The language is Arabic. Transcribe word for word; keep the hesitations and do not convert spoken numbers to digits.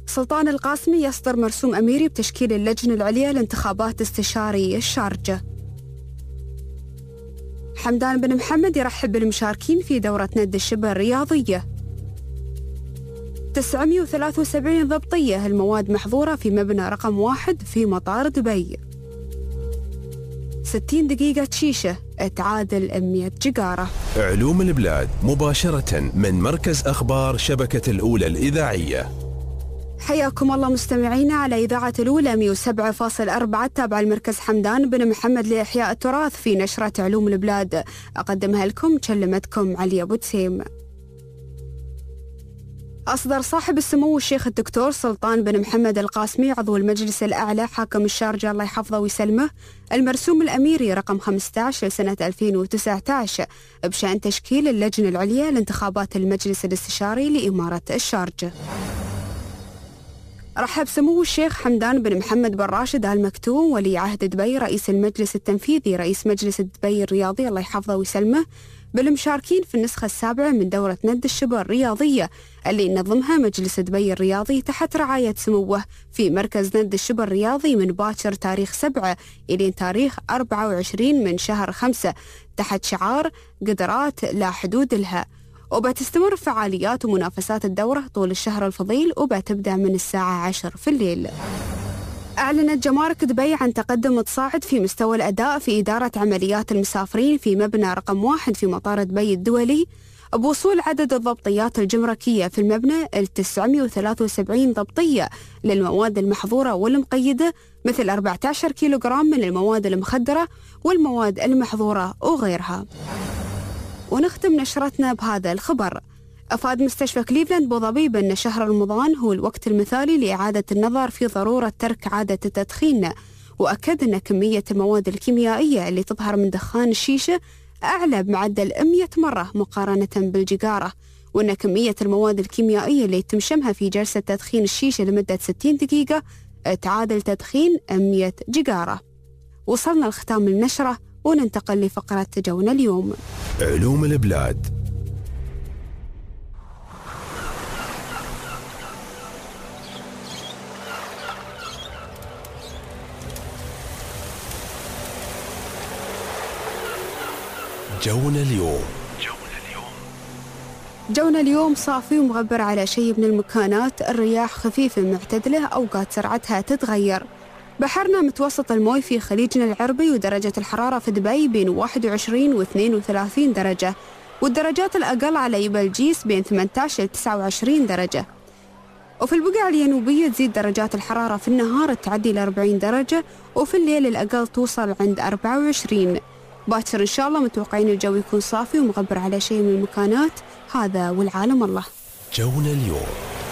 سلطان القاسمي يصدر مرسوم أميري بتشكيل اللجنة العليا لانتخابات استشاري الشارجة. حمدان بن محمد يرحب بالمشاركين في دورة ند الشبه الرياضية. تسعمئة وثلاثة وسبعين ضبطية المواد محظورة في مبنى رقم واحد في مطار دبي. ستين دقيقة شيشة تعادل مئة جيجارة. علوم البلاد مباشرة من مركز أخبار شبكة الأولى الإذاعية. حياكم الله مستمعينا على إذاعة الأولى مئة وسبعة فاصلة أربعة. تابع المركز حمدان بن محمد لإحياء التراث في نشرة علوم البلاد، أقدمها لكم كلمتكم علي أبو تسيم. أصدر صاحب السمو الشيخ الدكتور سلطان بن محمد القاسمي عضو المجلس الأعلى حاكم الشارجة الله يحفظه ويسلمه المرسوم الأميري رقم خمسة عشر لسنة ألفين وتسعة عشر بشأن تشكيل اللجنة العليا لانتخابات المجلس الاستشاري لإمارة الشارجة. رحب سمو الشيخ حمدان بن محمد بن راشد آل مكتوم ولي عهد دبي رئيس المجلس التنفيذي رئيس مجلس دبي الرياضي الله يحفظه ويسلمه بالمشاركين في النسخة السابعة من دورة ند الشبه الرياضية اللي ينظمها مجلس دبي الرياضي تحت رعاية سموه في مركز ند الشبه الرياضي من باكر تاريخ سبعة إلى تاريخ أربعة وعشرين من شهر خمسة تحت شعار قدرات لا حدود لها. وبتستمر فعاليات ومنافسات الدورة طول الشهر الفضيل وبتبدأ من الساعة عشر في الليل. أعلنت جمارك دبي عن تقدم تصاعد في مستوى الأداء في إدارة عمليات المسافرين في مبنى رقم واحد في مطار دبي الدولي بوصول عدد الضبطيات الجمركية في المبنى ل تسعمئة وثلاثة وسبعين ضبطية للمواد المحظورة والمقيدة مثل أربعة عشر كيلوغرام من المواد المخدرة والمواد المحظورة وغيرها. ونختم نشرتنا بهذا الخبر. أفاد مستشفى كليفلاند بوظبي بأن شهر رمضان هو الوقت المثالي لإعادة النظر في ضرورة ترك عادة التدخين، وأكد أن كمية المواد الكيميائية اللي تظهر من دخان الشيشة أعلى بمعدل مئة مرة مقارنة بالجيجارة، وأن كمية المواد الكيميائية اللي يتم شمها في جلسة تدخين الشيشة لمدة ستين دقيقة تعادل تدخين مئة جيجارة. وصلنا لختام النشرة وننتقل لفقرة جونا اليوم. علوم البلاد. جونا اليوم. جونا اليوم صافي ومغبر على شيء من المكانات، الرياح خفيفة معتدلة أوقات سرعتها تتغير. بحرنا متوسط الموي في خليجنا العربي، ودرجة الحرارة في دبي بين واحد وعشرين و اثنين وثلاثين درجة، والدرجات الأقل على بلجيس بين ثمانية عشر و تسعة وعشرين درجة. وفي البقعة الجنوبية تزيد درجات الحرارة في النهار تعدي ل أربعين درجة، وفي الليل الأقل توصل عند أربعة وعشرين. باكر إن شاء الله متوقعين الجو يكون صافي ومغبر على شيء من المكانات. هذا والعالم الله. جونا اليوم.